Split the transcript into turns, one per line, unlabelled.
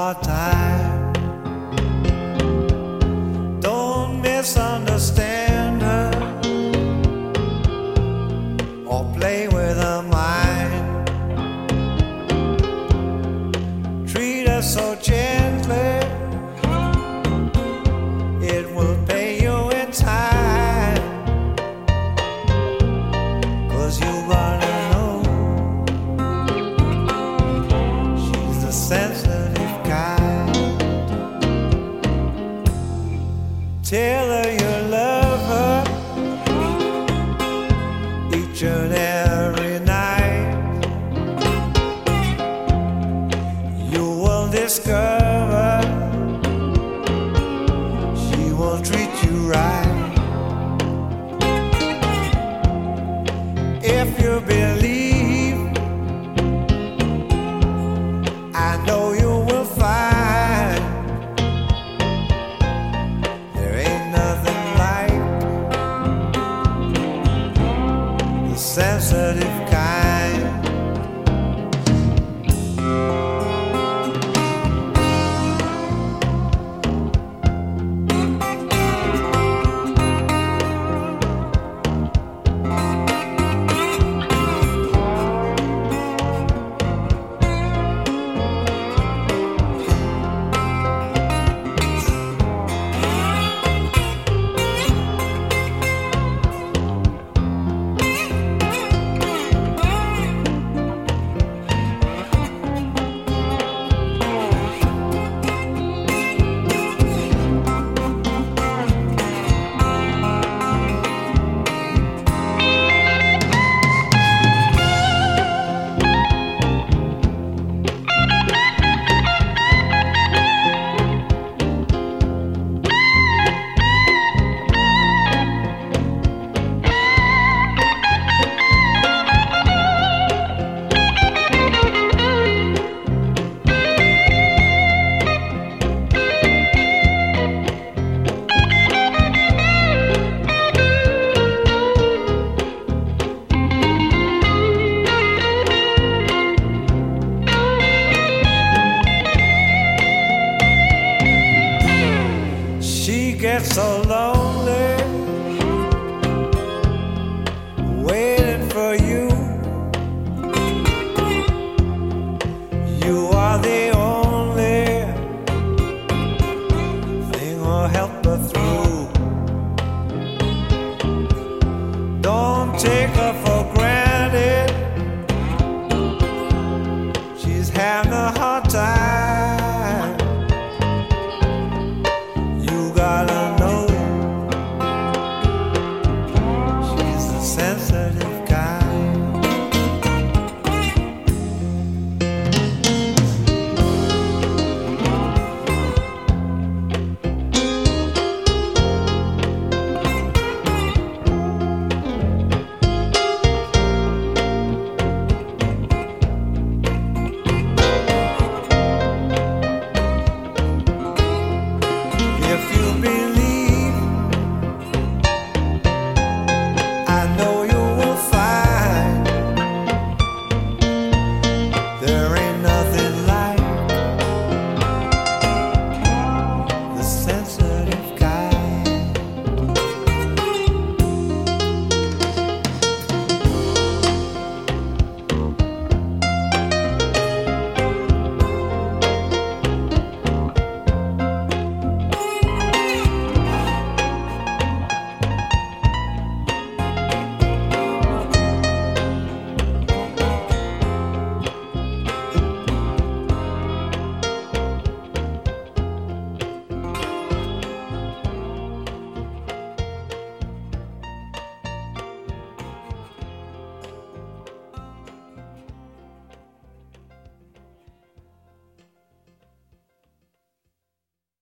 hard time. Don't misunderstand her or play with her mind. Treat her so gently, it will pay you in time. 'Cause you gotta know she's the sensitive kind. Tell her you love her each and every night. You will discover she will treat you right. If you believe, I know you will find there ain't nothing like the sensitive kind. She gets so low